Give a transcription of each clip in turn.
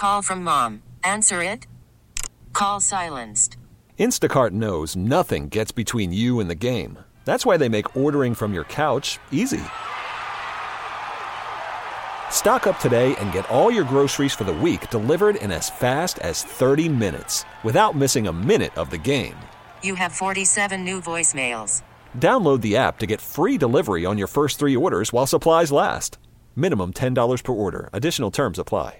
Call from mom. Answer it. Call silenced. Instacart knows nothing gets between you and the game. That's why they make ordering from your couch easy. Stock up today and get all your groceries for the week delivered in as fast as 30 minutes without missing a minute of the game. You have 47 new voicemails. Download the app to get free delivery on your first 3 orders while supplies last. Minimum $10 per order. Additional terms apply.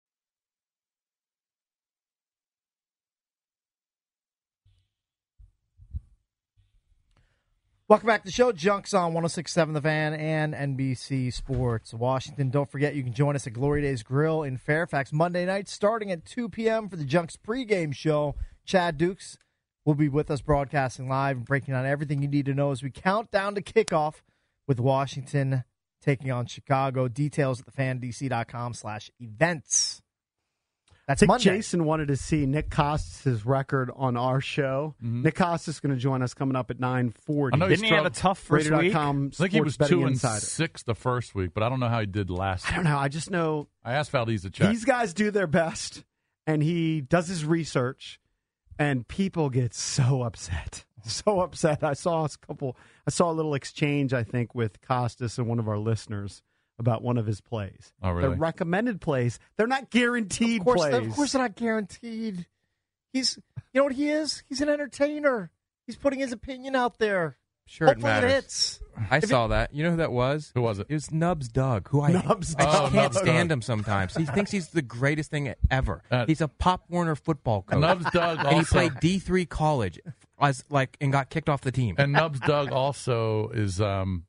Welcome back to the show. Junk's on 106.7 The Fan and NBC Sports Washington. Don't forget you can join us at Glory Days Grill in Fairfax Monday night starting at 2 p.m. for the Junk's pregame show. Chad Dukes will be with us broadcasting live and breaking down everything you need to know as we count down to kickoff with Washington taking on Chicago. Details at thefandc.com/events. That's I think Monday. Jason wanted to see Nick Costas' record on our show. Mm-hmm. Nick Costas is going to join us coming up at 9:40. I know Didn't he have a tough first week? Raider.com I think he was sports betting 2-6 the first week, but I don't know how he did last. I don't know. I just know I asked Valdez to check. these guys do their best, and he does his research, and people get so upset. So upset. I saw a little exchange, I think, with Costas and one of our listeners about one of his plays. Oh, really? They're recommended plays. They're not guaranteed Of course plays. they're not guaranteed. You know what he is? He's an entertainer. He's putting his opinion out there. Sure, Hopefully it matters. hits. I saw that. You know who that was? Who was it? It was Nubs Doug, who I Nubs I just Doug. can't Nubs stand Doug. him sometimes. He thinks he's the greatest thing ever. Uh, He's a Pop Warner football coach. Nubs Doug and he also, played D3 college and got kicked off the team. and Nubs Doug also is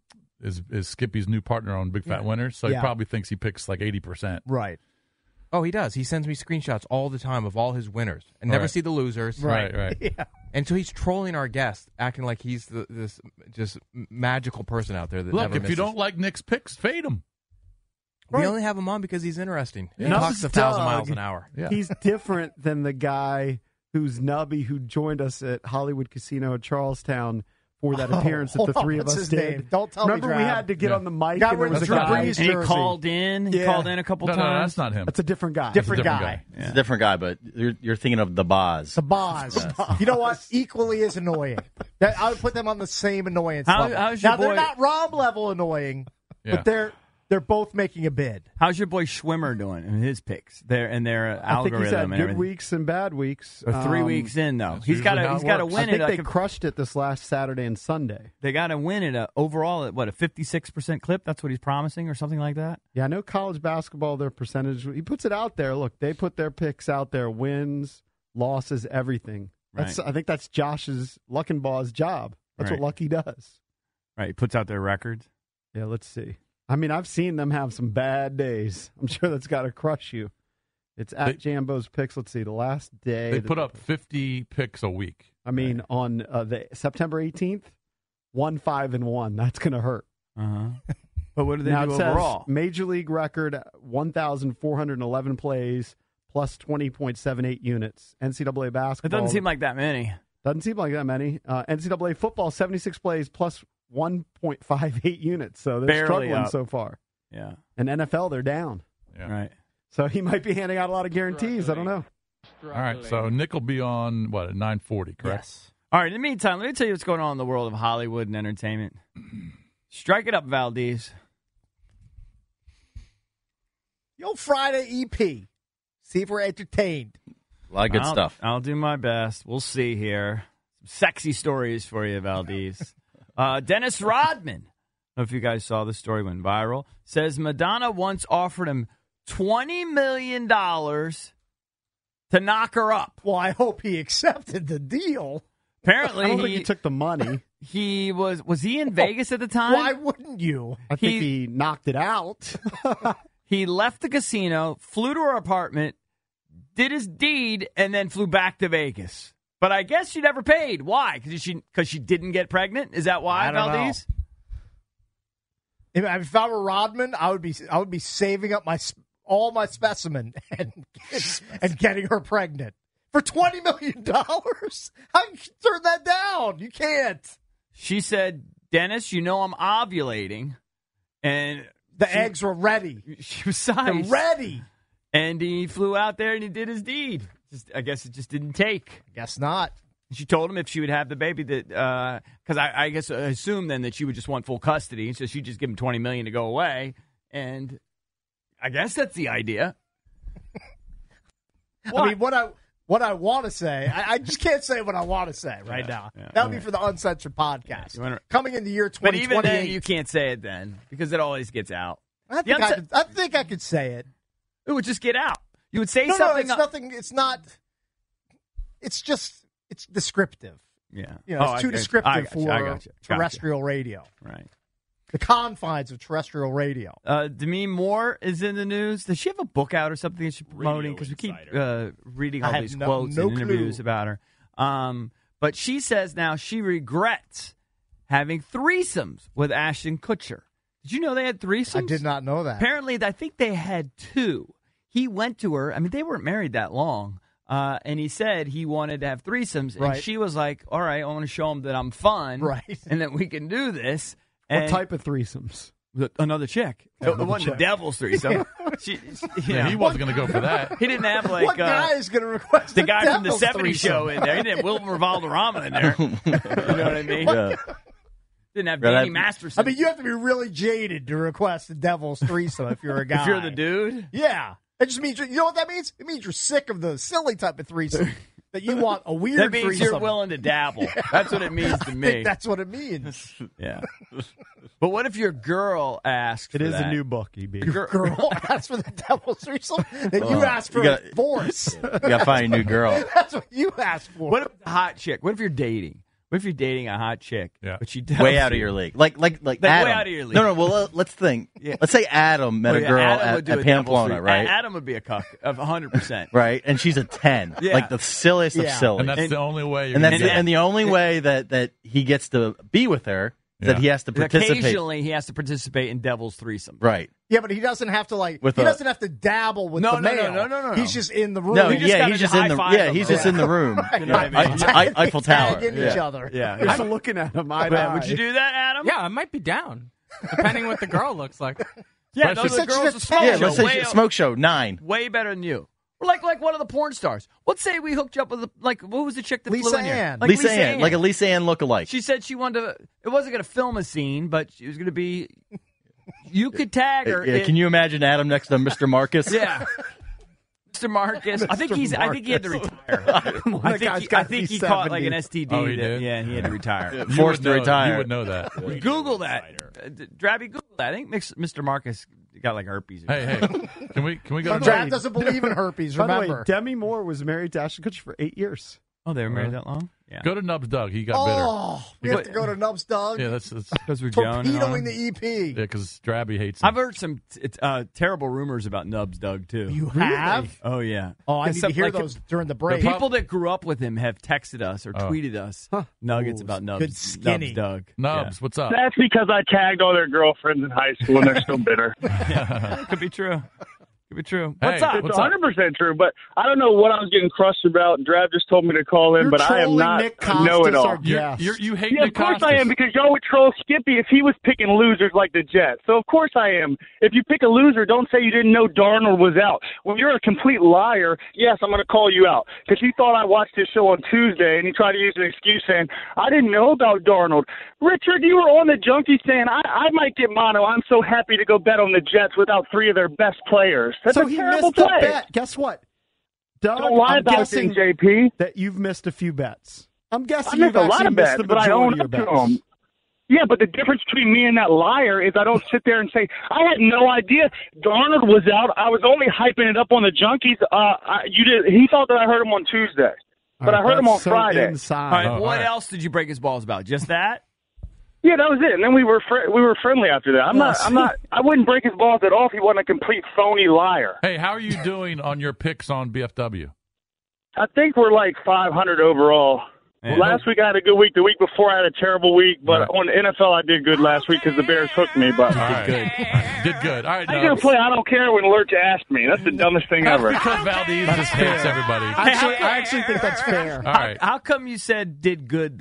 Skippy's new partner on Big Fat Winners, so he Yeah. probably thinks he picks like 80%. Right. Oh, he does. He sends me screenshots all the time of all his winners and never Right. see the losers. Right. Yeah. And so he's trolling our guest, acting like he's this just magical person out there that Look, never if you misses. don't like Nick's picks, fade him. We only have him on because he's interesting. He Nubs talks 1,000 Doug. miles an hour. Yeah. He's different than the guy who's Nubby who joined us at Hollywood Casino at Charlestown for that appearance that the hold on, three of what's us his did. name? Don't tell me, Remember we Trav. had to get Yeah. on the mic Guy and there wearing was a the Drew guy. Brees And he jersey. called in. He Yeah. called in a couple No, times. that's not him. That's a different guy. Different different guy. guy. It's a different guy, but you're thinking of the Boz. The Boz. You know what? Equally as annoying. I would put them on the same annoyance level. how's your now, they're boy- not Rob level annoying, Yeah. but they're both making a bid. How's your boy Schwimmer doing in his picks? Their I think he's had algorithm and good everything. weeks and bad weeks. Or 3 weeks in though, that's he's got usually how to it works. win I think it. they crushed it this last Saturday and Sunday. They got to win it overall at what, a 56% clip. That's what he's promising, or something like that. Yeah, I know college basketball, their percentage, he puts it out there. Look, they put their picks out there, wins, losses, everything. That's Right. I think that's Josh's Luckenbaugh's job. That's Right. what Lucky does. Right, he puts out their records. Yeah, let's see. I mean, I've seen them have some bad days. I'm sure that's got to crush you. It's at Jambo's Picks. Let's see, the last day. They that put up 50 picks a week. I mean, on the September 18th, 1-5-1. That's going to hurt. But what do they Now do it says overall? Major League record 1,411 plays plus 20.78 units. NCAA It basketball. doesn't seem like that many. Doesn't seem like that many. NCAA football 76 plays plus 1.58 units. So they're Barely struggling up. so far. Yeah. And NFL, they're down. Yeah. Right. So he might be handing out a lot of guarantees. I don't know. All right, so Nick will be on, what, at 9:40, correct? Yes. All right. In the meantime, let me tell you what's going on in the world of Hollywood and entertainment. Strike it up, Valdez. Yo, Friday EP. See if we're entertained. A lot of good stuff. I'll do my best. We'll see here. Some sexy stories for you, Valdez. Dennis Rodman, I don't know if you guys saw the story, went viral, says Madonna once offered him $20 million to knock her up. Well, I hope he accepted the deal. Apparently, I don't think he took the money. he was he in Vegas at the time? Why wouldn't you? I think he knocked it out. He left the casino, flew to her apartment, did his deed, and then flew back to Vegas. But I guess she never paid. Why? Because she didn't get pregnant? Is that why, I don't Valdez? If I were Rodman, I would be saving up all my specimen and getting her pregnant for $20 million. How you turn that down? You can't. She said, Dennis, you know I'm ovulating. And The eggs were ready. she was They're sized. ready. And he flew out there and he did his deed. I guess it just didn't take. Guess not. She told him if she would have the baby, that because I guess I assumed then that she would just want full custody, so she'd just give him $20 million to go away, and I guess that's the idea. I mean, what I want to say, I just can't say what I want to say right now. Yeah. That would be for the Uncensored podcast. Coming in the year But 2028. even then, you can't say it then because it always gets out. I think I could say it. It would just get out. You would say No, something. it's nothing. It's not. It's just. It's descriptive. Yeah. You know, it's too descriptive for terrestrial radio. Right. The confines of terrestrial radio. Demi Moore is in the news. Does she have a book out or something she's promoting? Because we keep reading all these quotes and interviews about her. But she says now she regrets having threesomes with Ashton Kutcher. Did you know they had threesomes? I did not know that. Apparently, I think they had two. He went to her. I mean, they weren't married that long. And he said he wanted to have threesomes. And she was like, all right, I want to show him that I'm fun. Right. And that we can do this. What type of threesomes? Another chick. It wasn't the devil's threesome. He wasn't going to go for that. He didn't have like... What guy is going to request the guy from the devil's 70s threesome? show in there. He didn't have Wilmer Valderrama in there. You know what I mean? Yeah. Didn't have Danny Masterson. I mean, you have to be really jaded to request the devil's threesome if you're a guy. If you're the dude? Yeah. It just means, you know what that means? It means you're sick of the silly type of threesome. That you want a weird That means threesome. you're willing to dabble. That's what it means to I me. think that's what it means. Yeah. But what if your girl asks It for is that? a new book, EB. Your girl asks for the devil's threesome, then you ask for a divorce. You got to find a new girl. That's what you asked for. What if a hot chick? What if you're dating? What if you're dating a hot chick? Yeah. But she tells Way out of you- your league. Like Like, Adam. way out of your league. No, well, let's think. Yeah. Let's say Adam met Oh, a yeah, girl Adam would do at a devil's Pamplona, threesome. right? Adam would be a cuck of 100%. Right? And she's a 10. Yeah. Like the silliest of Yeah. silly. And that's the only way. And that's And- and the only way that he gets to be with her is that he has to participate. Occasionally, he has to participate in devil's threesome. Right. Yeah, but he doesn't have to doesn't have to dabble with No, the no, male. no. He's just in the room. No, He just gotta he's just in the high-five them, he's just right? in the room. You know what I mean? Eiffel Tower. Tag into each other. Yeah. Just looking at him, eye to eye. Would you do that, Adam? Yeah, I might be down, depending what the girl looks like. Yeah, Especially- those are the girls a smoke Yeah, show. let's say Way, smoke show 9. way better than you. Or like one of the porn stars. Let's say we hooked you up with what was the chick that Lisa flew in here? Ann. Like Lisa Ann, like a Lisa Ann lookalike. She said she wanted to. It wasn't going to film a scene, but she was going to be. You could tag her. Yeah, can you imagine Adam next to Mr. Marcus? Yeah. Mr. Marcus. I think he had to retire. I think he caught like an STD. Oh, he did? Yeah, and he had to retire. Forced to retire. You would know that. Google that. Drabby, Google that. I think Mr. Marcus got like herpes. Or Hey, can we go to Brad doesn't believe in herpes, By the way, remember. Demi Moore was married to Ashton Kutcher for 8 years. Oh, they were married that long? Yeah. go to Nubs Doug? He got bitter. Oh, we have to go to Nubs Dog. Yeah, that's Because we're Joan. Torpedoing the EP. yeah, because Drabby hates him. I've heard some terrible rumors about Nubs Doug, too. You have? Oh, yeah. Oh, I need to Some- hear like, those during the break. People that grew up with him have texted us or tweeted us nuggets Ooh, about Nubs. good skinny. Nubs Doug. Nubs, what's up? That's because I tagged all their girlfriends in high school and they're still bitter. Yeah. Could be true. Could be true. Hey, What's up? It's What's up? 100% true, but I don't know what I was getting crushed about. Drav just told me to call in, You're but I am trolling not Nick Costas, know-it-all. our guest. You hate Yeah, Nick of course Costas. I am, because y'all would troll Skippy if he was picking losers like the Jets. So of course I am. If you pick a loser, don't say you didn't know Darnold was out. When you're a complete liar, yes, I'm going to call you out. Because you thought I watched this show on Tuesday, and you tried to use an excuse saying, I didn't know about Darnold. Richard, you were on the Junkie saying, I might get mono. I'm so happy to go bet on the Jets without 3 of their best players. That's so a he terrible missed the play. bet. Guess what? Doug, Don't lie I'm about guessing things, JP. that you've missed a few bets. I'm I guessing missed you've a lot actually of missed bets, the but I majority own of your up to bets. them. Yeah, but the difference between me and that liar is I don't sit there and say, I had no idea Darnold was out. I was only hyping it up on the Junkies. He thought that I heard him on Tuesday, but I heard him on so Friday. Inside. All right, Oh, what all right. else did you break his balls about? Just that? Yeah, that was it. And then we were friendly after that. I wouldn't break his balls at all if he wasn't a complete phony liar. Hey, how are you doing on your picks on BFW? I think we're like 500 overall. Yeah. Last week I had a good week. The week before I had a terrible week. But Right. on the NFL I did good last week because the Bears hooked me. But All right. Good. Did good. All right, I'm going Nubs. to play I Don't Care when Lurch asked me. That's the dumbest thing That's ever. because Valdez just hates everybody. I actually think that's fair. All right. How come you said did good, though?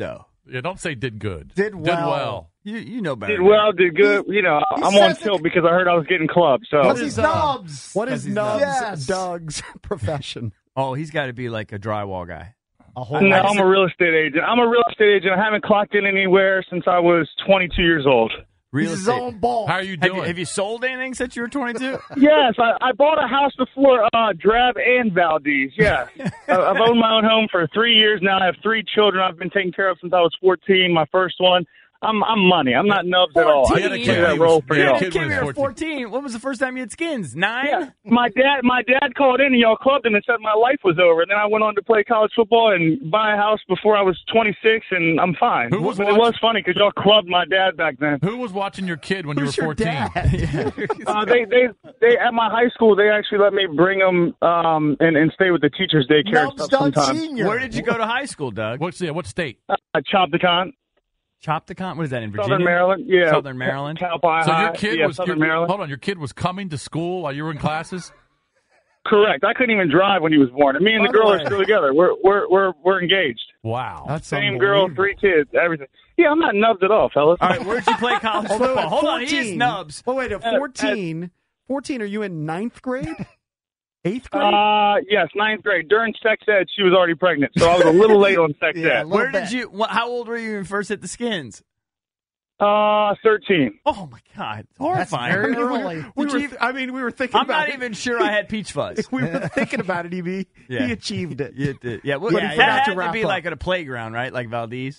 Yeah, don't say did good. Did well. You know better. Did well, did good. You know, I'm on tilt because I heard I was getting clubbed. So Because he's Nubs. What is he's Nubs Yes. Doug's profession? Oh, he's got to be like a drywall guy. no, I'm a real estate agent. I haven't clocked in anywhere since I was 22 years old. Real He's his estate. own ball. How are you doing? Have you sold anything since you were 22? Yes, I bought a house before Drab and Valdez. Yeah, I've owned my own home for 3 years now. I have 3 children I've been taking care of since I was 14. My first one. I'm money. I'm not Nubs at all. I He had a just kid play when that he role was- for he had a y'all. kid Came when he here was at 14. 14. When was the first time you had skins? 9? Yeah, my dad called in and y'all clubbed him and said my life was over. And then I went on to play college football and buy a house before I was 26, and I'm fine. Who was But it was funny because y'all clubbed my dad back then. Who was watching your kid when Who's you were your 14? dad? They at my high school they actually let me bring him and stay with the teachers daycare and Nubs stuff Doug sometimes. Senior. Where did you go to high school, Doug? What state? Chopticon, Chopticon? What is that, in Virginia? Southern Maryland. Yeah, Southern Maryland. Cal Poly So High. your kid yeah, was Southern Maryland. hold on. Your kid was coming to school while you were in classes. Correct. I couldn't even drive when he was born. And me and the By the girl way- are still together. We're engaged. Wow. That's Same girl, unbelievable. 3 kids, everything. Yeah, I'm not nubbed at all, fellas. All right, where'd you play college Although football? at Hold on, he is 14 Nubs. Well, wait, at 14, 14, are you in 9th grade? 8th grade? Yes, 9th grade. During sex ed, she was already pregnant, so I was a little late on sex Yeah, ed. Where did you? How old were you when you first hit the skins? 13. Oh my God, it's That's horrifying. very early. we were thinking I'm about not it. even sure I had peach fuzz. We were thinking about it, EB. Yeah. He achieved it. You did. Yeah, well, But he that forgot had to to wrap be up. like at a playground, right? Like Valdez.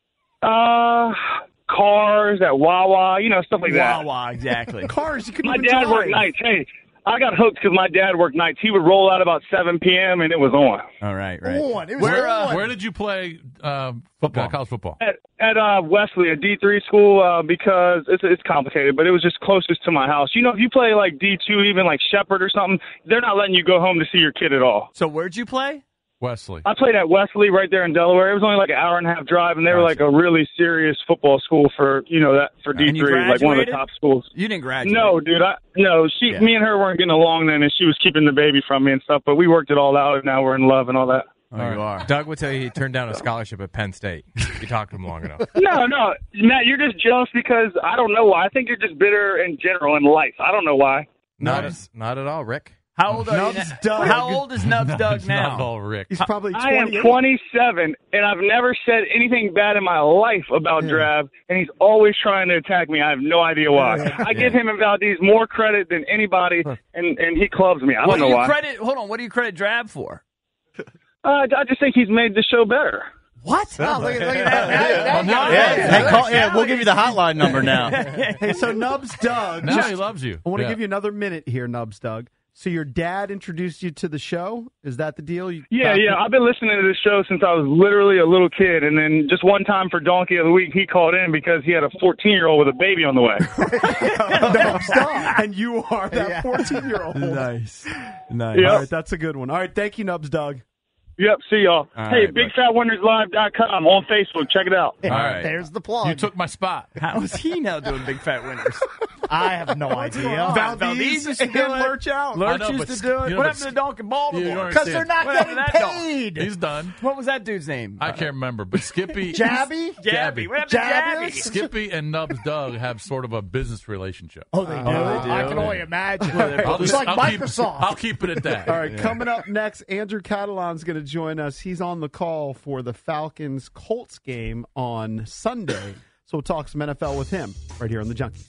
Cars at Wawa, stuff like that. Wawa, exactly. Cars, you couldn't My even dad drive. worked nights. Hey, I got hooked because my dad worked nights. He would roll out about 7 p.m. and it was on. All right, right. On. It was on. Where did you play football? College football. At Wesley, a D3 school, because it's complicated, but it was just closest to my house. If you play like D2, even like Shepherd or something, they're not letting you go home to see your kid at all. So where'd you play? Wesley. I played at Wesley right there in Delaware. It was only like an hour and a half drive, and they were like a really serious football school for for And you D3, like one of the graduated? top schools. You didn't graduate. No, dude, me and her weren't getting along then, and she was keeping the baby from me and stuff. But we worked it all out, and now we're in love and all that. Oh, you are. Doug would tell you he turned down a scholarship at Penn State. You talked to him long enough. No, Matt, you're just jealous because I don't know why. I think you're just bitter in general in life. I don't know why. Not at all, Rick. How old are Nubs you now? Doug. How old is Nubs Doug It's not now? all Rick. He's probably 28. I am 27, and I've never said anything bad in my life about Drab, and he's always trying to attack me. I have no idea why. I give him and Valdez more credit than anybody, and he clubs me. I don't know why. What do you credit Drab for? I just think he's made the show better. What? Oh, look at that. Yeah, we'll give you the hotline number now. Hey, so Nubs Doug. Now he loves you. I want to Yeah. give you another minute here, Nubs Doug. So your dad introduced you to the show? Is that the deal? Yeah. I've been listening to this show since I was literally a little kid, and then just one time for Donkey of the Week, he called in because he had a 14-year-old with a baby on the way. And you are that 14-year-old. Nice. All right, that's a good one. All right, thank you, Nubs Doug. Yep, see y'all. All Hey, right, BigFatWinnersLive.com on Facebook. Check it out. All right. There's the plug. You took my spot. How is he now doing Big Fat Winners? I have no idea. Valdez used to do it. Lurch out. Lurch I know, used but to do it. you know, What but happened to Donkey Baltimore? Because they're not What happened getting to that dog? paid. He's done. What was that dude's name? I can't remember, but Skippy, Jabby? Jabby. What happened to Jabby? Jabbers? Skippy and Nubs Doug have sort of a business relationship. Oh, they do? I can only imagine. It's like Microsoft. I'll keep it at that. All right, coming up next, Andrew Catalan's going to join us. He's on the call for the Falcons-Colts game on Sunday. So we'll talk some NFL with him right here on The Junkies.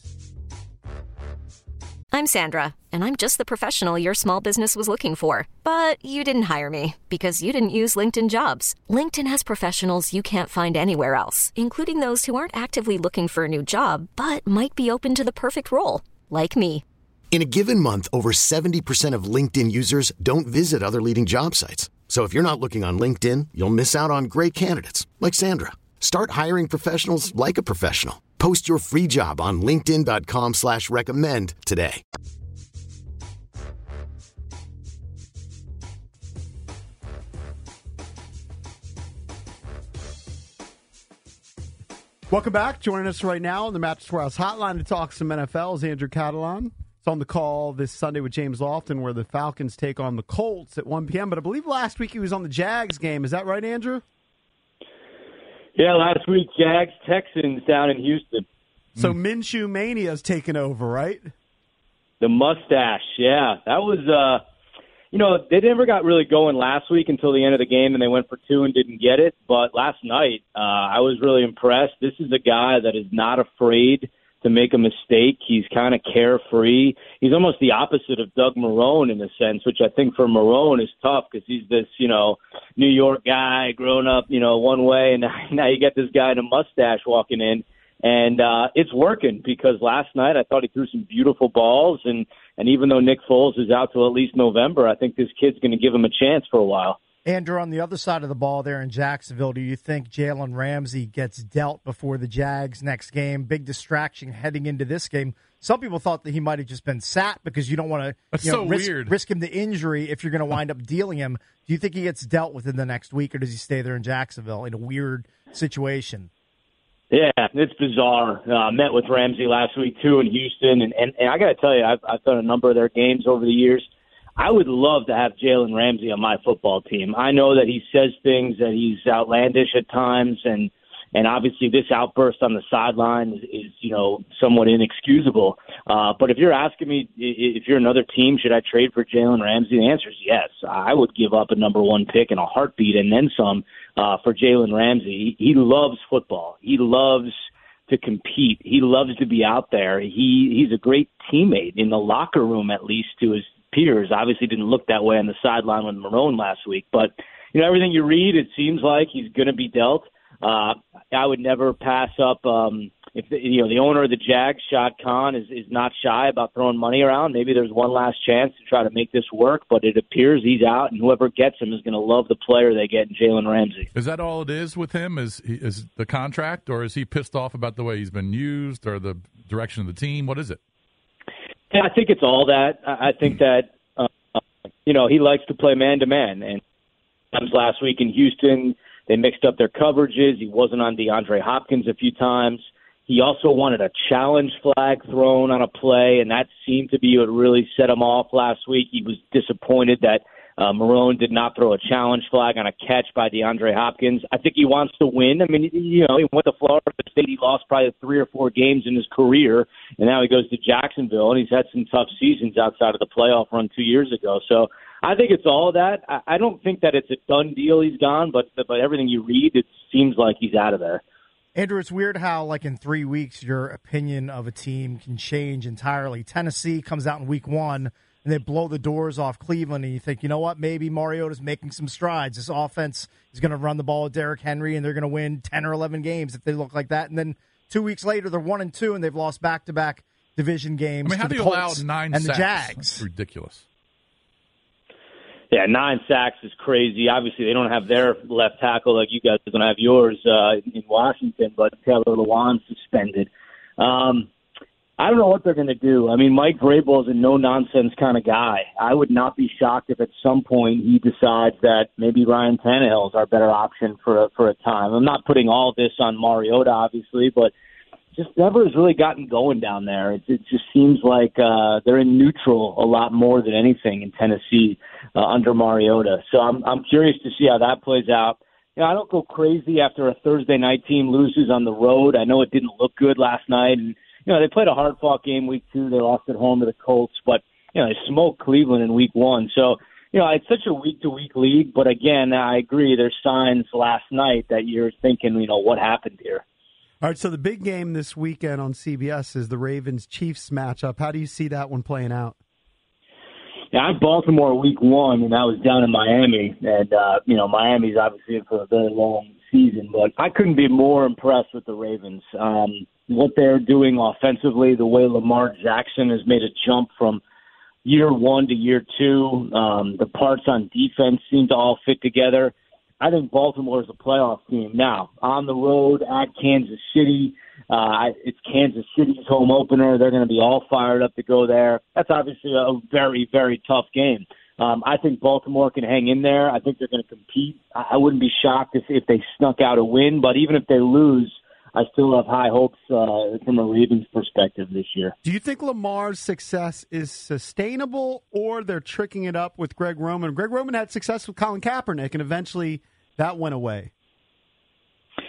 I'm Sandra, and I'm just the professional your small business was looking for. But you didn't hire me because you didn't use LinkedIn Jobs. LinkedIn has professionals you can't find anywhere else, including those who aren't actively looking for a new job, but might be open to the perfect role, like me. In a given month, over 70% of LinkedIn users don't visit other leading job sites. So if you're not looking on LinkedIn, you'll miss out on great candidates like Sandra. Start hiring professionals like a professional. Post your free job on linkedin.com/recommend today. Welcome back. Joining us right now on the Mattress Warehouse Hotline to talk some NFL is Andrew Catalan. It's on the call this Sunday with James Lofton, where the Falcons take on the Colts at 1 p.m. But I believe last week he was on the Jags game. Is that right, Andrew? Yeah, last week, Jags, Texans down in Houston. So Minshew Mania's taken over, right? The mustache, yeah. That was, they never got really going last week until the end of the game, and they went for 2 and didn't get it. But last night, I was really impressed. This is a guy that is not afraid to make a mistake. He's kind of carefree. He's almost the opposite of Doug Marrone in a sense, which I think for Marrone is tough because he's this, New York guy grown up, one way, and now you get this guy in a mustache walking in. And it's working because last night I thought he threw some beautiful balls, and even though Nick Foles is out till at least November, I think this kid's going to give him a chance for a while. Andrew, on the other side of the ball there in Jacksonville, do you think Jalen Ramsey gets dealt before the Jags next game? Big distraction heading into this game. Some people thought that he might have just been sat because you don't want to risk him to injury if you're going to wind up dealing him. Do you think he gets dealt within the next week, or does he stay there in Jacksonville in a weird situation? Yeah, it's bizarre. Met with Ramsey last week, too, in Houston. And I got to tell you, I've done a number of their games over the years. I would love to have Jalen Ramsey on my football team. I know that he says things that he's outlandish at times, and obviously this outburst on the sideline is somewhat inexcusable. But if you're asking me if you're another team, should I trade for Jalen Ramsey? The answer is yes. I would give up a number 1 pick in a heartbeat and then some for Jalen Ramsey. He loves football. He loves to compete. He loves to be out there. He's a great teammate in the locker room, at least to his peers. Obviously didn't look that way on the sideline with Marrone last week. But, everything you read, it seems like he's going to be dealt. I would never pass up if the owner of the Jags, Shad Khan, is not shy about throwing money around. Maybe there's one last chance to try to make this work, but it appears he's out, and whoever gets him is going to love the player they get in Jalen Ramsey. Is that all it is with him? Is the contract, or is he pissed off about the way he's been used or the direction of the team? What is it? Yeah, I think it's all that. I think that he likes to play man-to-man, and last week in Houston, they mixed up their coverages. He wasn't on DeAndre Hopkins a few times. He also wanted a challenge flag thrown on a play, and that seemed to be what really set him off last week. He was disappointed that Marrone did not throw a challenge flag on a catch by DeAndre Hopkins. I think he wants to win. I mean, he went to Florida State. He lost probably 3 or 4 games in his career, and now he goes to Jacksonville, and he's had some tough seasons outside of the playoff run 2 years ago. So I think it's all of that. I don't think that it's a done deal he's gone, but everything you read, it seems like he's out of there. Andrew, it's weird how, like, in 3 weeks, your opinion of a team can change entirely. Tennessee comes out in week 1, and they blow the doors off Cleveland, and you think, you know what, maybe Mariota's making some strides. This offense is going to run the ball with Derrick Henry, and they're going to win 10 or 11 games if they look like that. And then 2 weeks later, they're 1-2, and they've lost back-to-back division games how to do the you Colts allow 9 and sacks? the Jags. That's ridiculous. Yeah, 9 sacks is crazy. Obviously, they don't have their left tackle like you guys are going to have yours in Washington, but Taylor Lewan suspended. I don't know what they're going to do. I mean, Mike Vrabel is a no-nonsense kind of guy. I would not be shocked if at some point he decides that maybe Ryan Tannehill is our better option for a time. I'm not putting all this on Mariota, obviously, but just never has really gotten going down there. It just seems like they're in neutral a lot more than anything in Tennessee under Mariota. So I'm curious to see how that plays out. I don't go crazy after a Thursday night team loses on the road. I know it didn't look good last night, and they played a hard-fought game week 2. They lost at home to the Colts, but they smoked Cleveland in week 1. So it's such a week-to-week league. But again, I agree. There's signs last night that you're thinking, what happened here. All right, so the big game this weekend on CBS is the Ravens-Chiefs matchup. How do you see that one playing out? Yeah, I'm Baltimore week 1, and I was down in Miami. And, Miami's obviously in for a very long season. But I couldn't be more impressed with the Ravens. What they're doing offensively, the way Lamar Jackson has made a jump from year 1 to year 2. The parts on defense seem to all fit together. I think Baltimore is a playoff team. Now, on the road at Kansas City, it's Kansas City's home opener. They're going to be all fired up to go there. That's obviously a very, very tough game. I think Baltimore can hang in there. I think they're going to compete. I wouldn't be shocked if they snuck out a win, but even if they lose, I still have high hopes from a Ravens perspective this year. Do you think Lamar's success is sustainable, or they're tricking it up with Greg Roman? Greg Roman had success with Colin Kaepernick, and eventually that went away.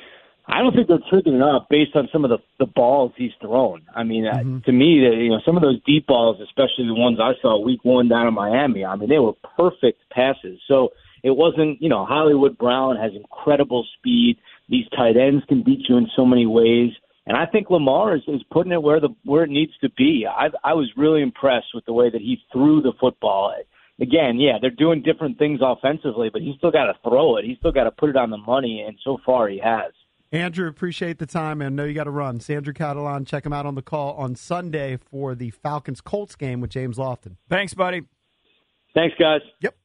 I don't think they're triggering up based on some of the balls he's thrown. I mean, to me, some of those deep balls, especially the ones I saw week 1 down in Miami, I mean, they were perfect passes. So it wasn't, Hollywood Brown has incredible speed. These tight ends can beat you in so many ways. And I think Lamar is putting it where it needs to be. I was really impressed with the way that he threw the football. Again, yeah, they're doing different things offensively, but he's still got to throw it. He's still got to put it on the money, and so far he has. Andrew, appreciate the time, and I know you got to run. Andrew Catalan, check him out on the call on Sunday for the Falcons-Colts game with James Lofton. Thanks, buddy. Thanks, guys. Yep.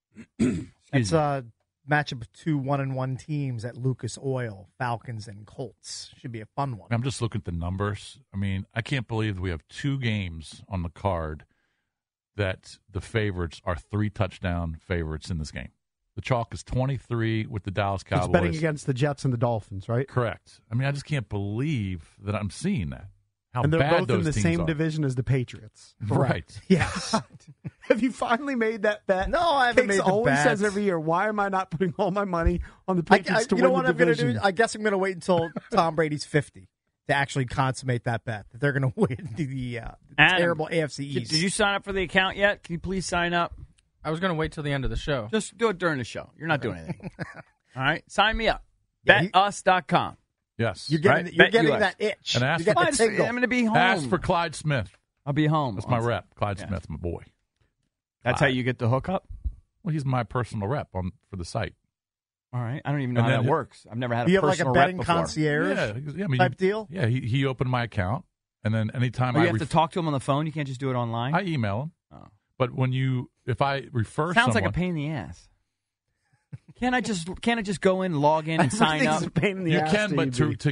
It's a matchup of 2 1-1 teams at Lucas Oil, Falcons and Colts. Should be a fun one. I'm just looking at the numbers. I mean, I can't believe we have 2 games on the card that the favorites are 3-touchdown favorites in this game. The chalk is 23 with the Dallas Cowboys. It's betting against the Jets and the Dolphins, right? Correct. I mean, I just can't believe that I'm seeing that. How and they're bad both those in the teams same are. division as the Patriots. Right. Yes. Have you finally made that bet? No, I haven't made the always bet. says every year, why am I not putting all my money on the Patriots to you win know what the I'm going to division? do? I guess I'm going to wait until Tom Brady's 50 to actually consummate that bet, that they're going to win the Adam, terrible AFC East. Did you sign up for the account yet? Can you please sign up? I was going to wait till the end of the show. Just do it during the show. You're not doing anything. All right? Sign me up. Yeah, BetUs.com. Yes. You're getting, Right? you're Bet getting US. that itch. And ask you got for- the tingle. I'm going to be home. Ask for Clyde Smith. I'll be home. That's my rep. Clyde Smith, my boy. That's how you get the hookup? Well, he's my personal rep for the site. All right. I don't even know And how then that works. I've never had Do you a have like a personal betting rep before. concierge Yeah, I mean, type deal? Yeah, he opened my account, and then anytime Oh, I you have to talk to him on the phone? You can't just do it online? I email him. Oh. But if I refer Sounds someone, like a pain in the ass. Can't I just go in, log in, and sign up? Everything's a pain in the you ass can, but to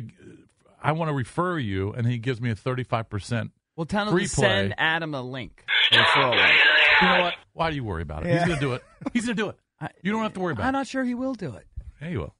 I want to refer you, and he gives me a 35%. Well, tell him free to send play. Adam a link. For a throwaway. You know what? Why do you worry about it? He's going to do it. He's going to do it. You don't have to worry about I'm it. not sure he will do it. Yeah, you will.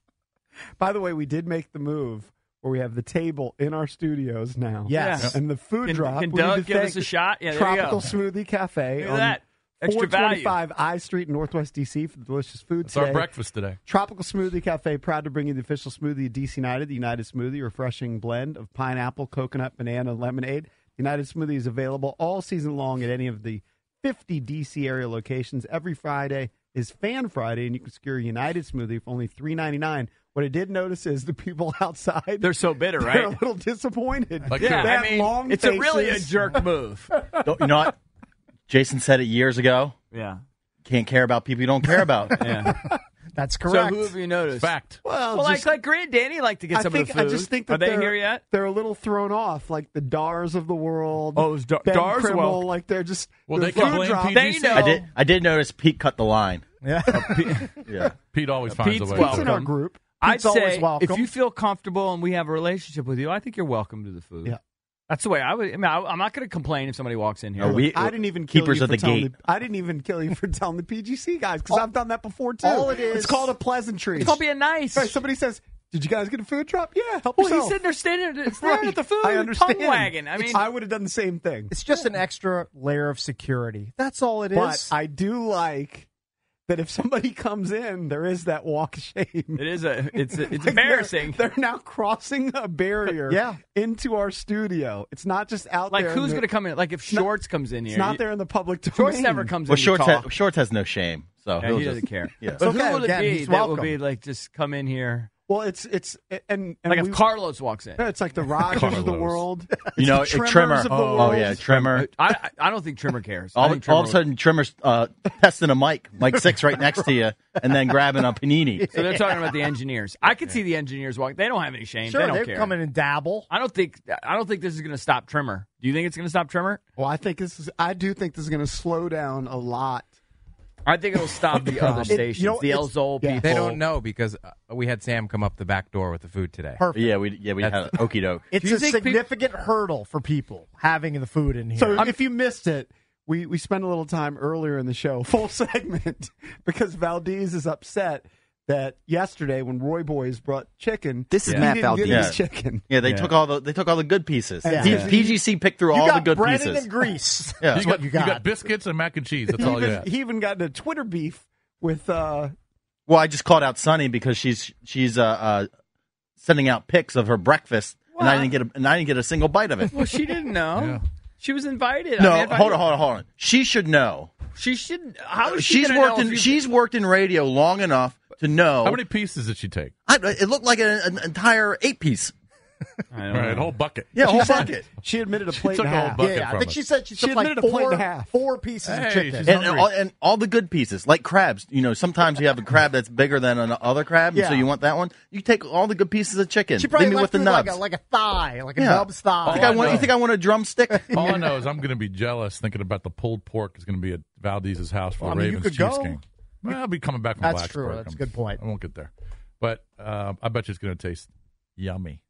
By the way, we did make the move where we have the table in our studios now. Yes. And the food drop. Can we need Doug to give us thank a shot? Yeah, there you Tropical go. Smoothie Cafe. Look at on that. Extra value. 425 I Street in Northwest D.C. for the delicious food It's today. our breakfast today. Tropical Smoothie Cafe, proud to bring you the official smoothie of DC United. The United Smoothie, a refreshing blend of pineapple, coconut, banana, and lemonade. The United Smoothie is available all season long at any of the 50 DC area locations. Every Friday is Fan Friday, and you can secure a United Smoothie for only $3.99. What I did notice is the people outside, They're so bitter, they're a right? little disappointed. Like Yeah, They have I mean, long it's really a faces. jerk move. You know what? Jason said it years ago. Yeah. Can't care about people you don't care about. Yeah. That's So correct. who have you noticed? Fact. Well, Well, just- like Grant Danny like to get some of the food. I just think that Are they they're, here yet? They're a little thrown off, like the Dars of the world. Oh, is Ben Dars? Krimmel, Well, like they're just. Well, the they can food blame drop- PGC. They know. I did notice Pete cut the line. Yeah. Yeah. Pete always finds Pete's a way. welcome. It's in our group. I'd Pete's always say welcome. if you feel comfortable and we have a relationship with you, I think you're welcome to the food. Yeah. That's the way I would. I mean, I'm not going to complain if somebody walks in here. No, we- I didn't even kill keepers you of for the telling gate. I didn't even kill you for telling the PGC guys because I've done that before too. all it is- it's called a pleasantry. It's called being nice. Right, somebody says, "Did you guys get a food drop?" Yeah, help Well, yourself. he's sitting there staring at the food, I understand. tongue wagging. I mean, I would have done the same thing. It's just an extra layer of security. That's all it is. But I do like that if somebody comes in, there is that walk of shame. it is it's Like, embarrassing. They're now crossing a barrier Yeah. into our studio. It's not just out Like there. who's in the- going to come in? Like if Shorts comes in here, It's not there in the public domain. Shorts never comes Well, in. to talk. Shorts has no shame. So Yeah, he'll he just- doesn't care. Yeah. But okay, who would again, it be he's that would welcome. be like just come in here? Well, it's and Like we- if Carlos walks in. Yeah, it's like the Rogers of the Carlos. world. You know, It's the Trimmer. Trimmers of the Oh, world. yeah, Trimmer. I don't think Trimmer cares. I All think of a Trimmer- sudden, Trimmer's testing a mic 6 right next to you, and then grabbing a panini. So they're talking about the engineers. I could see the engineers walk. They don't have any shame. sure, they don't they're care. coming and dabble. I don't think this is going to stop Trimmer. Do you think it's going to stop Trimmer? Well, I do think this is going to slow down a lot. I think it'll stop the other stations, the El Zol people. They don't know because we had Sam come up the back door with the food today. Perfect. Yeah, we had an okie doke. It's Do you a think significant hurdle for people having the food in here. So if you missed it, we spent a little time earlier in the show, full segment, because Valdez is upset that yesterday when Roy Boys brought chicken, This is he Matt didn't get Valdez. his chicken. Yeah, they took all the good pieces. Yeah. PGC picked through you all got the good bread pieces. and grease. Yeah. That's You what got, you you got. got biscuits and mac and cheese. That's all you got. He even got into Twitter beef with Well, I just called out Sunny because she's sending out pics of her breakfast, and I didn't get a single bite of it. Well, she didn't know. Yeah. She was invited. No, I mean, hold on. She should know. She should. How is she She's gonna worked know in. if She's worked in radio long enough to know. How many pieces did she take? It looked like an entire 8-piece. I don't Right, know. whole bucket. Yeah, whole bucket. She admitted a plate took and a a whole half. bucket Yeah, I from think it. she said she took like admitted a plate and a half. four pieces of Hey, chicken. she's And all the good pieces, like crabs. You know, sometimes you have a crab that's bigger than another crab, and so Yeah. you want that one. You take all the good pieces of chicken. She probably Leave me left with the with nubs. like a thigh, like a Yeah. nub's thigh. You think I want a drumstick? All I know is I'm going to be jealous thinking about the pulled pork is going to be at Valdez's house for Well, the I mean, you Ravens could Chiefs go. game. Well, I'll be coming back from That's Blacksburg. true. That's a good point. I won't get there. But I bet you it's going to taste yummy.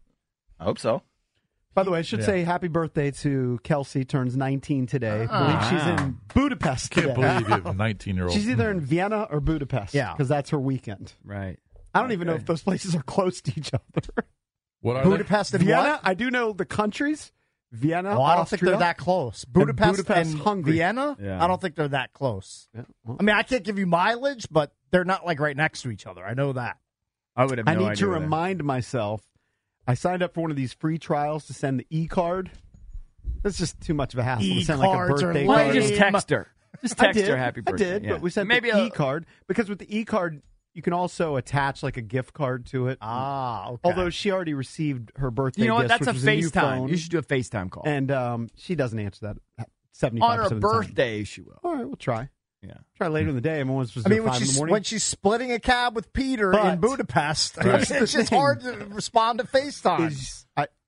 I hope so. By the way, I should say happy birthday to Kelsey. Turns 19 today. I believe she's in Budapest today. Can't believe you have a 19-year-old. She's either in Vienna or Budapest. Yeah. because that's her weekend. Right. I don't even know if those places are close to each other. What are Budapest and Vienna, what? I do know the countries. Vienna, Oh, I don't think Austria. they're that close. Budapest and Hungary. Vienna? Yeah. I don't think they're that close. Yeah, well, I mean, I can't give you mileage, but they're not like right next to each other. I know that. I would have. No I need idea to where they're- remind myself. I signed up for one of these free trials to send the e-card. That's just too much of a hassle to send like a E-cards are birthday Why card. don't you just text her? Just I text did. her happy birthday. I did, Yeah. but we sent maybe the e-card because with the e-card you can also attach like a gift card to it. Ah, okay. Although she already received her birthday You know what? gift, That's a which was new FaceTime. phone, You should do a FaceTime call. and she doesn't answer that 75% on her of the time. birthday, she will. All right, we'll try. Yeah. Try later in the day. I'm almost I mean, 5 in the morning. when she's splitting a cab with Peter But- in Budapest, Here's the it's just thing. hard to respond to FaceTime. Is-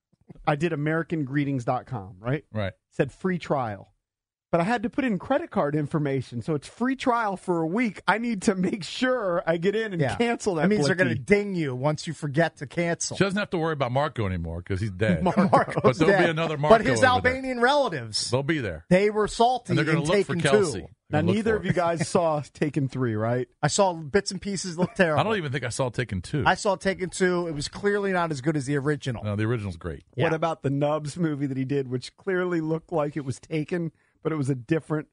I did AmericanGreetings.com, right? Right. Said free trial. But I had to put in credit card information, so it's free trial for a week. I need to make sure I get in and cancel that. That means they're blicky. going to ding you once you forget to cancel. She doesn't have to worry about Marco anymore because he's dead. Marco's but there'll dead. be another Marco. But his over Albanian relatives, there. They'll be there. they were salty And they're going in to look for Taken Kelsey. 2. Now, They're gonna look neither for of her. you guys saw Taken 3, right? I saw bits and pieces look terrible. I don't even think I saw Taken 2. I saw Taken 2. It was clearly not as good as the original. No, the original's great. Yeah. What about the Nubs movie that he did, which clearly looked like it was Taken, but it was a different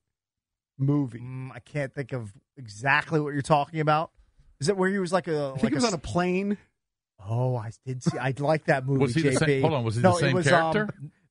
movie? I can't think of exactly what you're talking about. Is it where he was like a? I think it was on a plane. Oh, I did see. I like that movie. Was he the JP. same? Hold on, was he No, the same it was, character?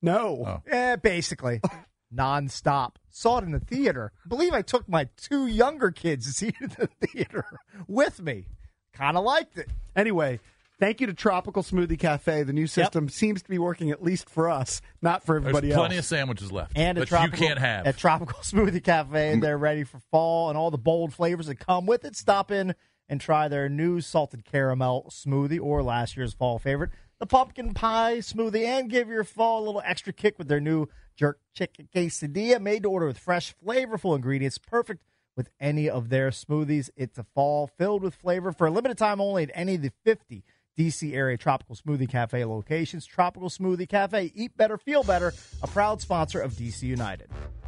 No. Oh. Basically, nonstop. Saw it in the theater. I believe I took my 2 younger kids to see it in the theater with me. Kind of liked it. Anyway, thank you to Tropical Smoothie Cafe. The new system seems to be working, at least for us, not for There's everybody plenty else. of sandwiches left And that at Tropical, you can't have. at Tropical Smoothie Cafe, they're ready for fall and all the bold flavors that come with it. Stop in and try their new salted caramel smoothie or last year's fall favorite, the pumpkin pie smoothie, and give your fall a little extra kick with their new jerk chicken quesadilla, made to order with fresh, flavorful ingredients, perfect with any of their smoothies. It's a fall filled with flavor for a limited time only at any of the 50 D.C. area Tropical Smoothie Cafe locations. Tropical Smoothie Cafe, eat better, feel better, a proud sponsor of D.C. United.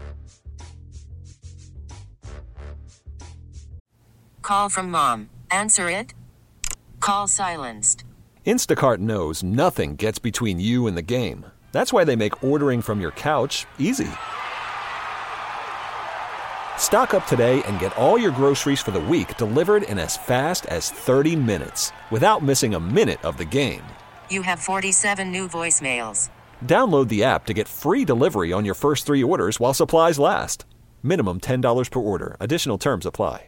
Call from mom. Answer it. Call silenced. Instacart knows nothing gets between you and the game. That's why they make ordering from your couch easy. Stock up today and get all your groceries for the week delivered in as fast as 30 minutes without missing a minute of the game. You have 47 new voicemails. Download the app to get free delivery on your first 3 orders while supplies last. Minimum $10 per order. Additional terms apply.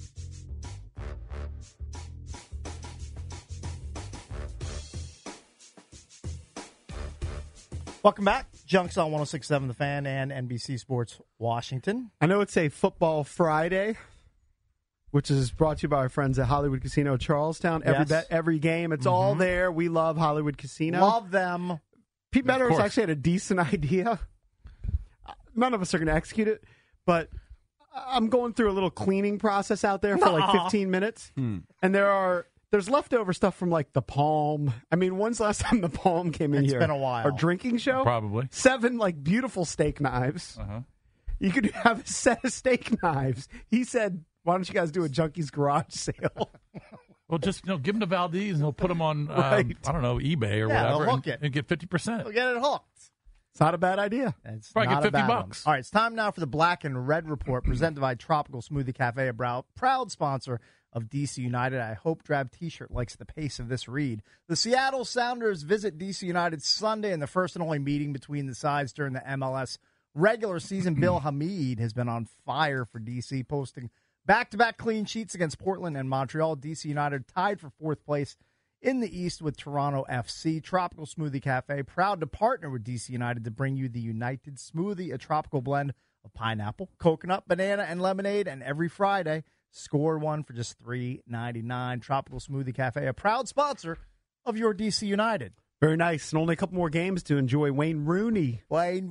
Welcome back. Junks on 106.7 The Fan and NBC Sports Washington. I know it's a Football Friday, which is brought to you by our friends at Hollywood Casino Charlestown. Every Yes. bet, every game, it's all there. We love Hollywood Casino. Love them. Pete Meadows course. actually had a decent idea. None of us are going to execute it, but I'm going through a little cleaning process out there for like 15 minutes, and there's leftover stuff from like the Palm. I mean, when's the last time the Palm came in It's here? been a while. Our drinking show? Probably. 7 like beautiful steak knives. Uh-huh. You could have a set of steak knives. He said, why don't you guys do a Junkies Garage sale? Well, just give them to Valdez and he'll put them on, Right. I don't know, eBay or Yeah, they'll whatever hook it. and get 50%. We'll get it hooked. It's not a bad idea. It's Probably not get a bad one. $50. All right, it's time now for the Black and Red Report, presented by Tropical Smoothie Cafe, a proud sponsor of DC United. I hope Drab T-shirt likes the pace of this read. The Seattle Sounders visit DC United Sunday in the first and only meeting between the sides during the MLS regular season. Bill Hamid has been on fire for DC, posting back-to-back clean sheets against Portland and Montreal. DC United tied for fourth place in the East with Toronto FC. Tropical Smoothie Cafe, proud to partner with DC United to bring you the United Smoothie, a tropical blend of pineapple, coconut, banana, and lemonade. And every Friday, score one for just $3.99. Tropical Smoothie Cafe, a proud sponsor of your DC United. Very nice. And only a couple more games to enjoy. Wayne Rooney. Wayne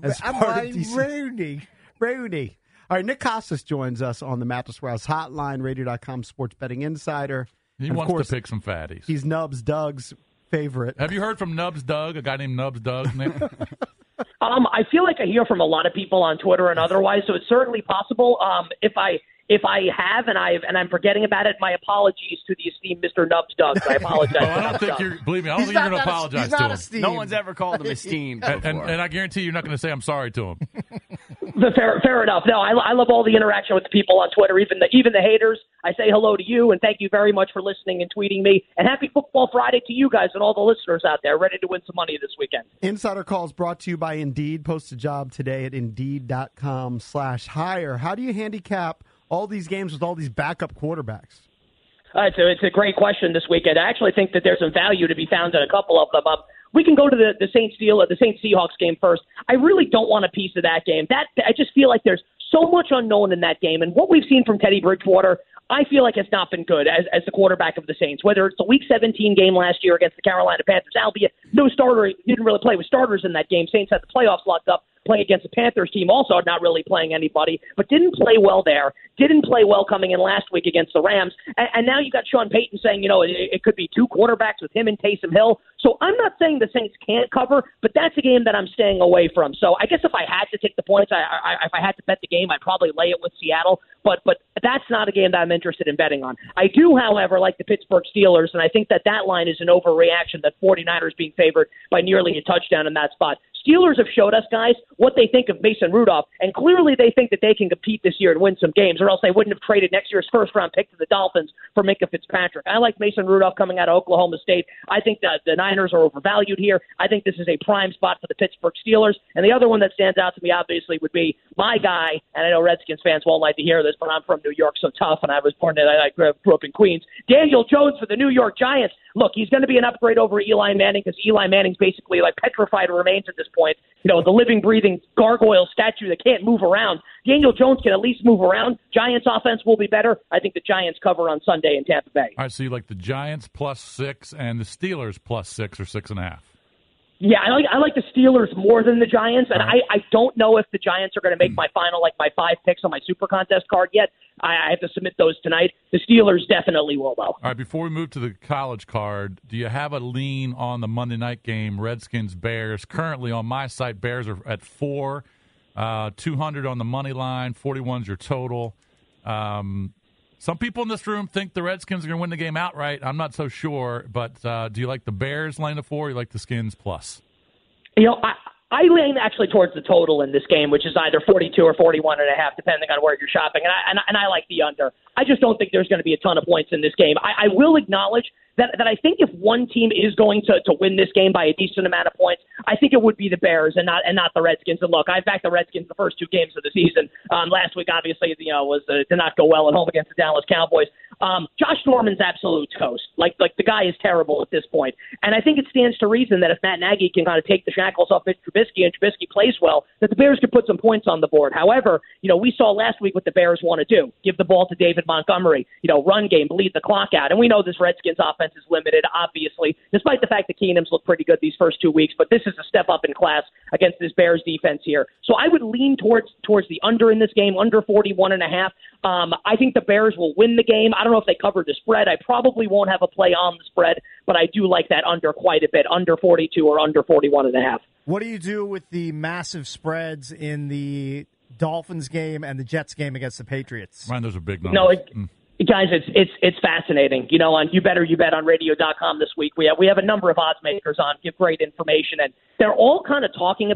Rooney. All right, Nick Costas joins us on the Mattress Warehouse Hotline, Radio.com sports betting insider. He And wants of course, to pick some fatties. He's Nubs Doug's favorite. Have you heard from Nubs Doug, a guy named Nubs Doug, Nick? I feel like I hear from a lot of people on Twitter and otherwise, so it's certainly possible. If I have and I'm forgetting about it, my apologies to the esteemed Mr. Nubs Doug. I apologize. I don't think you're. Believe me, I don't think you're going to apologize to him. Esteemed. No one's ever called him esteemed before. And I guarantee you're not going to say I'm sorry to him. Fair enough. No, I love all the interaction with the people on Twitter, even the haters. I say hello to you and thank you very much for listening and tweeting me. And happy Football Friday to you guys and all the listeners out there ready to win some money this weekend. Insider Calls brought to you by Indeed. Post a job today at Indeed.com/hire. How do you handicap all these games with all these backup quarterbacks? It's a great question this weekend. I actually think that there's some value to be found in a couple of them. We can go to the Saints Seahawks game first. I really don't want a piece of that game. I just feel like there's so much unknown in that game, and what we've seen from Teddy Bridgewater, I feel like it's not been good as the quarterback of the Saints. Whether it's the Week 17 game last year against the Carolina Panthers, albeit no starter, he didn't really play with starters in that game. Saints had the playoffs locked up, playing against the Panthers team, also not really playing anybody, but didn't play well there. Didn't play well coming in last week against the Rams. And now you got Sean Payton saying, it could be two quarterbacks with him and Taysom Hill. So I'm not saying the Saints can't cover, but that's a game that I'm staying away from. So I guess if I had to take the points, if I had to bet the game, I'd probably lay it with Seattle. But that's not a game that I'm interested in betting on. I do, however, like the Pittsburgh Steelers, and I think that line is an overreaction, that 49ers being favored by nearly a touchdown in that spot. Steelers have showed us, guys, what they think of Mason Rudolph, and clearly they think that they can compete this year and win some games, or else they wouldn't have traded next year's first-round pick to the Dolphins for Minkah Fitzpatrick. I like Mason Rudolph coming out of Oklahoma State. I think that the Niners are overvalued here. I think this is a prime spot for the Pittsburgh Steelers. And the other one that stands out to me, obviously, would be my guy, and I know Redskins fans won't like to hear this, but I'm from New York, so tough, and I grew up in Queens. Daniel Jones for the New York Giants. Look, he's going to be an upgrade over Eli Manning because Eli Manning's basically like petrified remains at this point. The living, breathing gargoyle statue that can't move around. Daniel Jones can at least move around. Giants offense will be better. I think the Giants cover on Sunday in Tampa Bay. All right, so you like the Giants +6 and the Steelers +6 or 6.5? Yeah, I like the Steelers more than the Giants, and I don't know if the Giants are going to make my final, my 5 picks on my Super Contest card yet. I have to submit those tonight. The Steelers definitely will, though. All right, before we move to the college card, do you have a lean on the Monday night game, Redskins-Bears? Currently on my site, Bears are at 4, 200 on the money line, 41's your total. Some people in this room think the Redskins are going to win the game outright. I'm not so sure, but do you like the Bears laying the 4 or you like the Skins plus? I lean actually towards the total in this game, which is either 42 or 41.5, depending on where you're shopping. And I like the under. I just don't think there's going to be a ton of points in this game. I will acknowledge that I think if one team is going to win this game by a decent amount of points, I think it would be the Bears and not the Redskins. And look, I've backed the Redskins the first 2 games of the season. Last week, obviously, was did not go well at home against the Dallas Cowboys. Josh Norman's absolute toast. Like the guy is terrible at this point. And I think it stands to reason that if Matt Nagy can kind of take the shackles off Mitch Trubisky and Trubisky plays well, that the Bears could put some points on the board. However, we saw last week what the Bears want to do. Give the ball to David Montgomery, run game, bleed the clock out. And we know this Redskins offense is limited, obviously, despite the fact that Keenum's looked pretty good these first 2 weeks. But this is a step up in class against this Bears defense here. So I would lean towards the under in this game, under 41.5. I think the Bears will win the game. I don't know if they cover the spread. I probably won't have a play on the spread, but I do like that under quite a bit, under 42 or under 41.5. What do you do with the massive spreads in the Dolphins game and the Jets game against the Patriots? Ryan, those are big numbers. Guys, it's fascinating. On You Better You Bet on Radio.com this week. We have a number of odds makers on, give great information, and they're all kind of talking about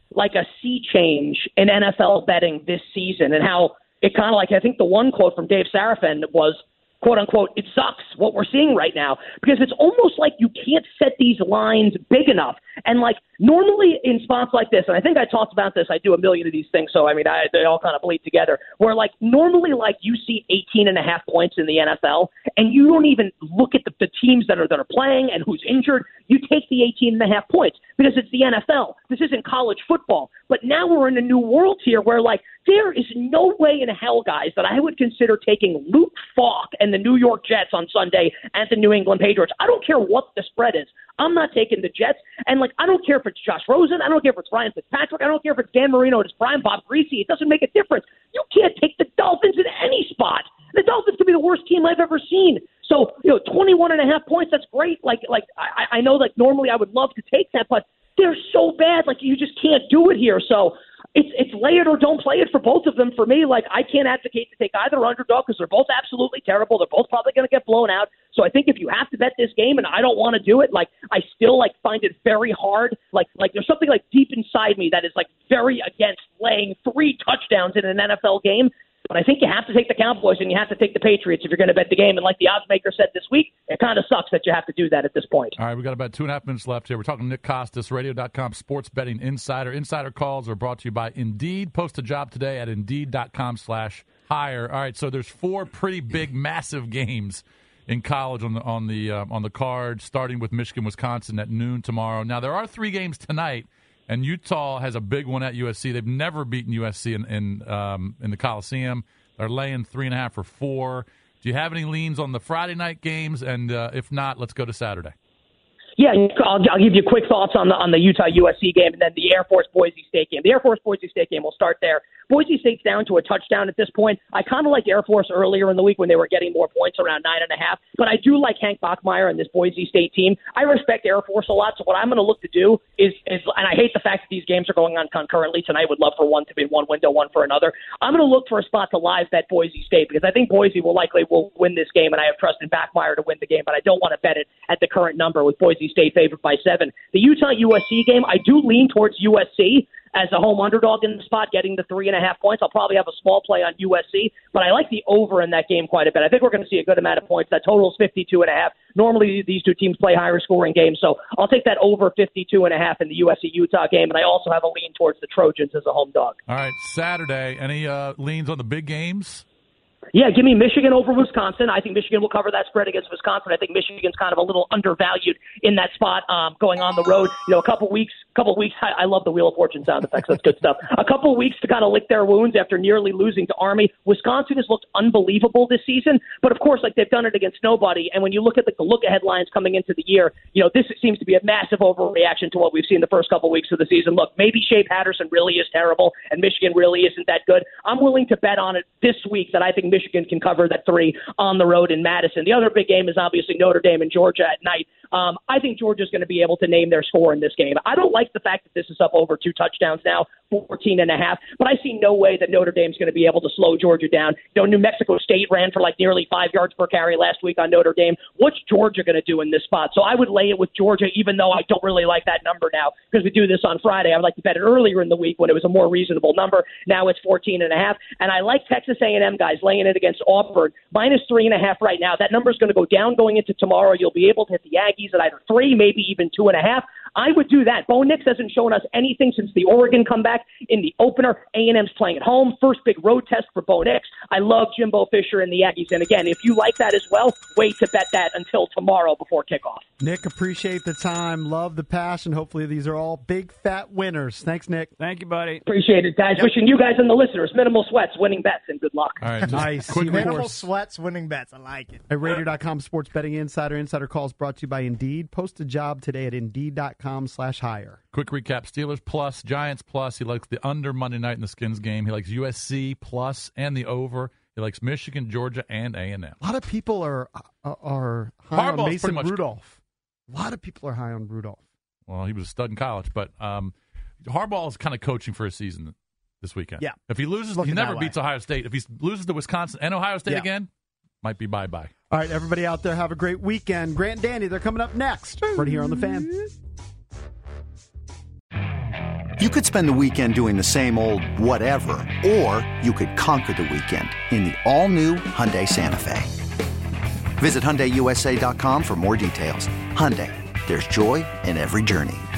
like a sea change in NFL betting this season, and how it kind of like, I think the one quote from Dave Sarafin was, quote unquote, it sucks what we're seeing right now, because it's almost like you can't set these lines big enough. And like normally in spots like this, and I think I talked about this, I do a million of these things, so I mean, they all kind of bleed together, where like normally like you see 18.5 points in the NFL and you don't even look at the teams that are playing and who's injured. You take the 18.5 points because it's the NFL. This isn't college football. But now we're in a new world here where like there is no way in hell, guys, that I would consider taking Luke Falk and the New York Jets on Sunday and the New England Patriots. I don't care what the spread is. I'm not taking the Jets. And like, I don't care if it's Josh Rosen. I don't care if it's Ryan Fitzpatrick. I don't care if it's Dan Marino, it's Brian Bob Greasy. It doesn't make a difference. You can't take the Dolphins in any spot. The Dolphins could be the worst team I've ever seen. So, 21.5 points, that's great. I know like normally I would love to take that, but they're so bad. Like, you just can't do it here. So it's lay it or don't play it for both of them. For me, like, I can't advocate to take either underdog because they're both absolutely terrible. They're both probably going to get blown out. So I think if you have to bet this game and I don't want to do it, like, I still like find it very hard. Like there's something like deep inside me that is like very against laying 3 touchdowns in an NFL game. But I think you have to take the Cowboys and you have to take the Patriots if you're going to bet the game. And like the odds maker said this week, it kind of sucks that you have to do that at this point. All right, we've got about 2.5 minutes left here. We're talking to Nick Costas, Radio.com sports betting insider. Insider calls are brought to you by Indeed. Post a job today at Indeed.com/hire. All right, so there's 4 pretty big, massive games in college on the card, starting with Michigan, Wisconsin at noon tomorrow. Now, there are 3 games tonight. And Utah has a big one at USC. They've never beaten USC in the Coliseum. They're laying 3.5 or 4. Do you have any leans on the Friday night games? And if not, let's go to Saturday. Yeah, I'll give you quick thoughts on the Utah-USC game and then the Air Force-Boise State game. The Air Force-Boise State game, we'll start there. Boise State's down to a touchdown at this point. I kind of like Air Force earlier in the week when they were getting more points, around 9.5. But I do like Hank Bachmeier and this Boise State team. I respect Air Force a lot, so what I'm going to look to do is, and I hate the fact that these games are going on concurrently tonight. Would love for one to be in one window, one for another. I'm going to look for a spot to live bet Boise State because I think Boise will win this game, and I have trust in Bachmeier to win the game, but I don't want to bet it at the current number with Boise State favored by 7. The Utah-USC game, I do lean towards USC as a home underdog in the spot, getting the 3.5 points. I'll probably have a small play on USC, but I like the over in that game quite a bit. I think we're going to see a good amount of points. That total's 52.5. Normally, these two teams play higher scoring games, so I'll take that over 52.5 in the USC-Utah game, and I also have a lean towards the Trojans as a home dog. All right, Saturday, any leans on the big games? Yeah, give me Michigan over Wisconsin. I think Michigan will cover that spread against Wisconsin. I think Michigan's kind of a little undervalued in that spot going on the road. A couple weeks. I love the Wheel of Fortune sound effects. That's good stuff. A couple weeks to kind of lick their wounds after nearly losing to Army. Wisconsin has looked unbelievable this season, but of course, like they've done it against nobody. And when you look at the look-ahead lines coming into the year, this seems to be a massive overreaction to what we've seen the first couple weeks of the season. Look, maybe Shea Patterson really is terrible, and Michigan really isn't that good. I'm willing to bet on it this week that I think Michigan can cover that 3 on the road in Madison. The other big game is obviously Notre Dame and Georgia at night. I think Georgia's going to be able to name their score in this game. I don't like the fact that this is up over 2 touchdowns now, 14.5, but I see no way that Notre Dame's going to be able to slow Georgia down. New Mexico State ran for like nearly 5 yards per carry last week on Notre Dame. What's Georgia going to do in this spot? So I would lay it with Georgia, even though I don't really like that number now because we do this on Friday. I would like to bet it earlier in the week when it was a more reasonable number. Now it's 14.5, and I like Texas A&M guys laying it against Auburn, minus 3.5 right now. That number is going to go down going into tomorrow. You'll be able to hit the Aggies at either 3, maybe even 2.5. I would do that. Bo Nix hasn't shown us anything since the Oregon comeback in the opener. A&M's playing at home. First big road test for Bo Nix. I love Jimbo Fisher and the Aggies. And again, if you like that as well, wait to bet that until tomorrow before kickoff. Nick, appreciate the time. Love the passion. Hopefully these are all big, fat winners. Thanks, Nick. Thank you, buddy. Appreciate it, guys. Yep. Wishing you guys and the listeners minimal sweats, winning bets, and good luck. All right, nice. Minimal sweats, winning bets. I like it. A Radio.com sports betting insider. Insider calls brought to you by Indeed. Post a job today at Indeed.com/hire. Quick recap: Steelers plus, Giants plus. He likes the under Monday night in the Skins game. He likes USC plus and the over. He likes Michigan, Georgia, and A&M. A lot of people are high on Mason Rudolph. A lot of people are high on Rudolph. Well, he was a stud in college, but Harbaugh is kind of coaching for a season this weekend. Yeah. If he loses, he never beats Ohio State. If he loses to Wisconsin and Ohio State again, might be bye-bye. All right, everybody out there, have a great weekend. Grant and Danny, they're coming up next right here on The Fan. You could spend the weekend doing the same old whatever, or you could conquer the weekend in the all-new Hyundai Santa Fe. Visit HyundaiUSA.com for more details. Hyundai, there's joy in every journey.